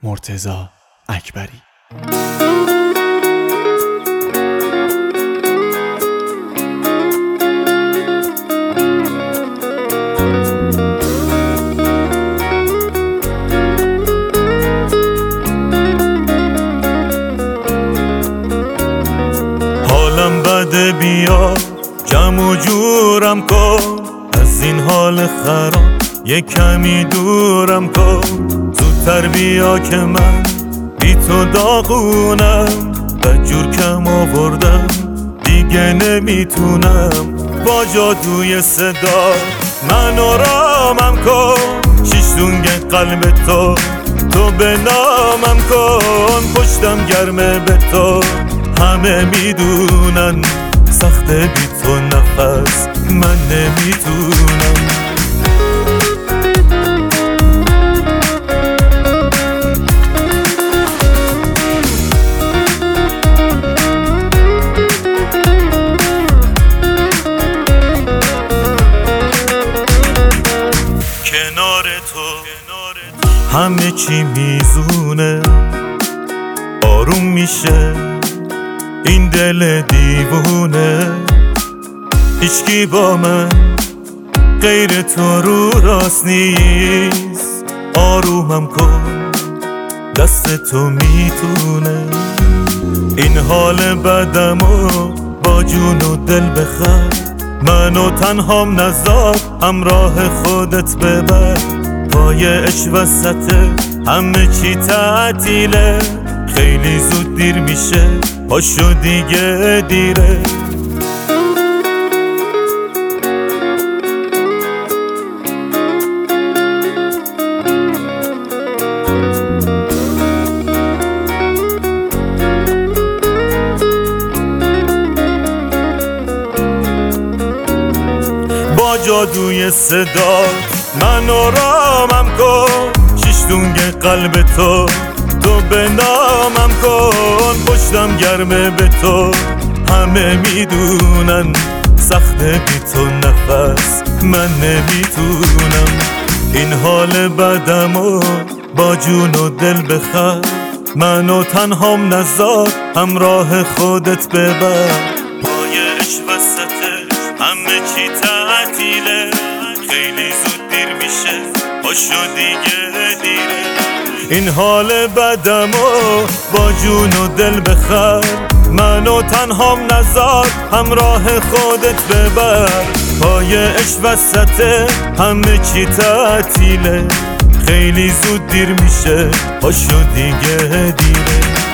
مرتضی اکبری. حالم بده، بیا جمع و جورم کن، از این حال خراب یه کمی دورم کن. زودتر بیا که من بی تو داغونم، بدجور کم آوردم دیگه نمیتونم. با جادوی صدا منو رامم کن، شیشتونگ قلب تو به نامم کن. پشتم گرمه به تو، همه میدونن سخته بی تو نفس من نمیتونم. کنار تو همه چی میزونه، آروم میشه این دل دیوونه. هیچکی با من غیر تو رو راست نیست، آرومم کن دست تو میتونه. این حال بدمو با جون و دل بخر، منو تنهام نذار همراه خودت ببر. پای عشق وسطه همه چی تعطیله، خیلی زود دیر میشه پاشو دیگه دیره. با جادوی صدا منو رامم کن، شیشتونگ قلب تو به نامم کن. پشتم گرمه به تو، همه میدونن سخته بی تو نفس من نمیتونم. این حال بدمو با جون و دل بخر، منو تنهام نذار همراه خودت ببر. پای عشق وسطه همه چی تعطیله، خیلی زود دیر میشه پاشو دیگه دیره. این حال بدمو با جون و دل بخر، منو تنهام نذار همراه خودت ببر. پای عشق وسطه همه چی تعطیله، خیلی زود دیر میشه پاشو دیگه دیره.